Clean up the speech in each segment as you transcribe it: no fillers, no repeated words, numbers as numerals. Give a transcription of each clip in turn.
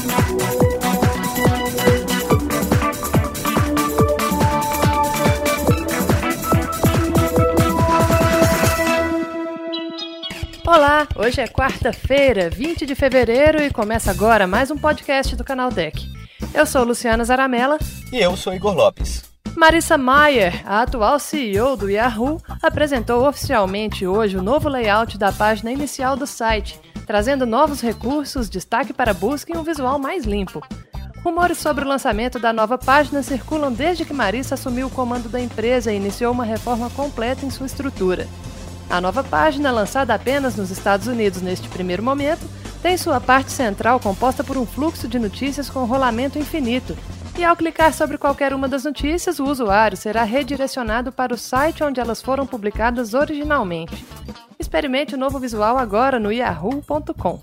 Olá, hoje é quarta-feira, 20 de fevereiro e começa agora mais um podcast do Canaltech. Eu sou Luciana Zaramella. E eu sou Igor Lopes. Marissa Mayer, a atual CEO do Yahoo, apresentou oficialmente hoje o novo layout da página inicial do site, trazendo novos recursos, destaque para busca e um visual mais limpo. Rumores sobre o lançamento da nova página circulam desde que Marissa assumiu o comando da empresa e iniciou uma reforma completa em sua estrutura. A nova página, lançada apenas nos Estados Unidos neste primeiro momento, tem sua parte central composta por um fluxo de notícias com rolamento infinito, e ao clicar sobre qualquer uma das notícias, o usuário será redirecionado para o site onde elas foram publicadas originalmente. Experimente o novo visual agora no yahoo.com.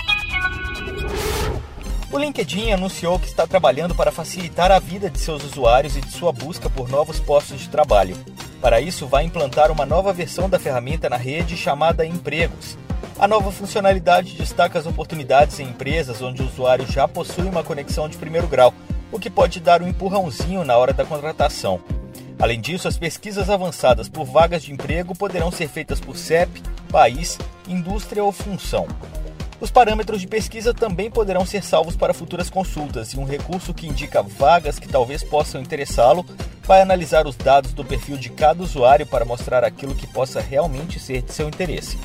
O LinkedIn anunciou que está trabalhando para facilitar a vida de seus usuários e de sua busca por novos postos de trabalho. Para isso, vai implantar uma nova versão da ferramenta na rede chamada Empregos. A nova funcionalidade destaca as oportunidades em empresas onde o usuário já possui uma conexão de primeiro grau, o que pode dar um empurrãozinho na hora da contratação. Além disso, as pesquisas avançadas por vagas de emprego poderão ser feitas por CEP, país, indústria ou função. Os parâmetros de pesquisa também poderão ser salvos para futuras consultas e um recurso que indica vagas que talvez possam interessá-lo vai analisar os dados do perfil de cada usuário para mostrar aquilo que possa realmente ser de seu interesse.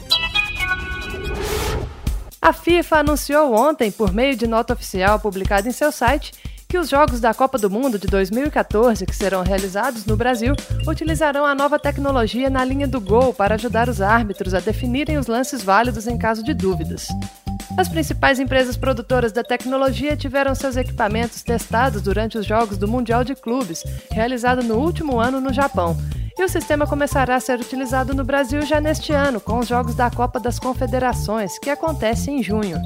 A FIFA anunciou ontem, por meio de nota oficial publicada em seu site, que os Jogos da Copa do Mundo de 2014, que serão realizados no Brasil, utilizarão a nova tecnologia na linha do gol para ajudar os árbitros a definirem os lances válidos em caso de dúvidas. As principais empresas produtoras da tecnologia tiveram seus equipamentos testados durante os Jogos do Mundial de Clubes, realizado no último ano no Japão, e o sistema começará a ser utilizado no Brasil já neste ano, com os Jogos da Copa das Confederações, que acontece em junho.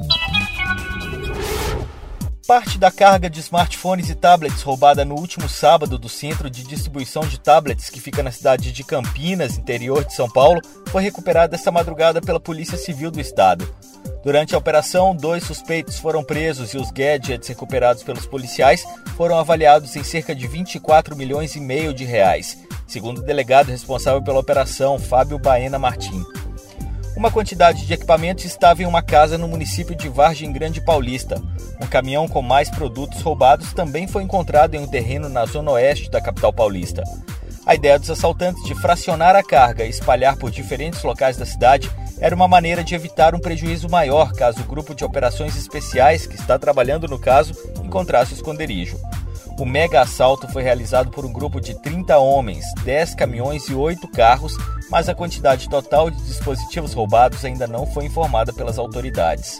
Parte da carga de smartphones e tablets roubada no último sábado do centro de distribuição de tablets que fica na cidade de Campinas, interior de São Paulo, foi recuperada esta madrugada pela Polícia Civil do Estado. Durante a operação, 2 suspeitos foram presos e os gadgets recuperados pelos policiais foram avaliados em cerca de 24 milhões e meio de reais, segundo o delegado responsável pela operação, Fábio Baena Martim. Uma quantidade de equipamentos estava em uma casa no município de Vargem Grande Paulista. Um caminhão com mais produtos roubados também foi encontrado em um terreno na zona oeste da capital paulista. A ideia dos assaltantes de fracionar a carga e espalhar por diferentes locais da cidade era uma maneira de evitar um prejuízo maior caso o grupo de operações especiais que está trabalhando no caso encontrasse o esconderijo. O mega assalto foi realizado por um grupo de 30 homens, 10 caminhões e 8 carros, mas a quantidade total de dispositivos roubados ainda não foi informada pelas autoridades.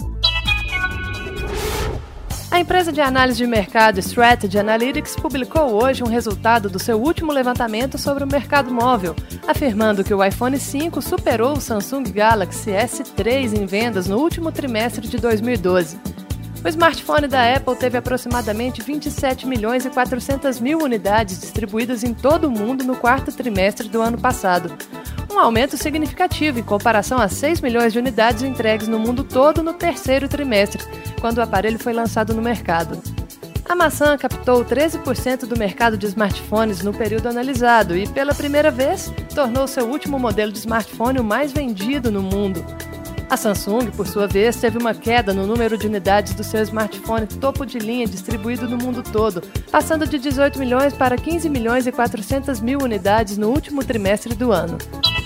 A empresa de análise de mercado Strategy Analytics publicou hoje um resultado do seu último levantamento sobre o mercado móvel, afirmando que o iPhone 5 superou o Samsung Galaxy S3 em vendas no último trimestre de 2012. O smartphone da Apple teve aproximadamente 27 milhões e 400 mil unidades distribuídas em todo o mundo no quarto trimestre do ano passado. Um aumento significativo em comparação a 6 milhões de unidades entregues no mundo todo no terceiro trimestre, quando o aparelho foi lançado no mercado. A maçã captou 13% do mercado de smartphones no período analisado e, pela primeira vez, tornou seu último modelo de smartphone o mais vendido no mundo. A Samsung, por sua vez, teve uma queda no número de unidades do seu smartphone topo de linha distribuído no mundo todo, passando de 18 milhões para 15 milhões e 400 mil unidades no último trimestre do ano.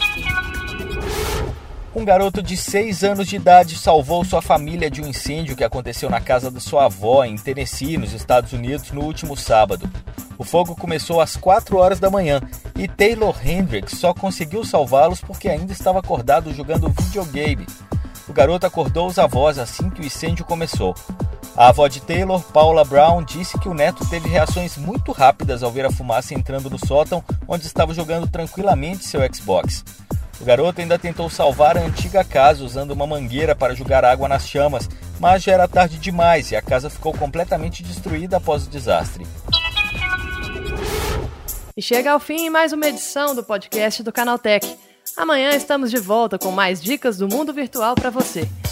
Um garoto de 6 anos de idade salvou sua família de um incêndio que aconteceu na casa da sua avó em Tennessee, nos Estados Unidos, no último sábado. O fogo começou às 4 horas da manhã e Taylor Hendricks só conseguiu salvá-los porque ainda estava acordado jogando videogame. O garoto acordou os avós assim que o incêndio começou. A avó de Taylor, Paula Brown, disse que o neto teve reações muito rápidas ao ver a fumaça entrando no sótão, onde estava jogando tranquilamente seu Xbox. O garoto ainda tentou salvar a antiga casa usando uma mangueira para jogar água nas chamas, mas já era tarde demais e a casa ficou completamente destruída após o desastre. E chega ao fim mais uma edição do podcast do Canaltech. Amanhã estamos de volta com mais dicas do mundo virtual para você.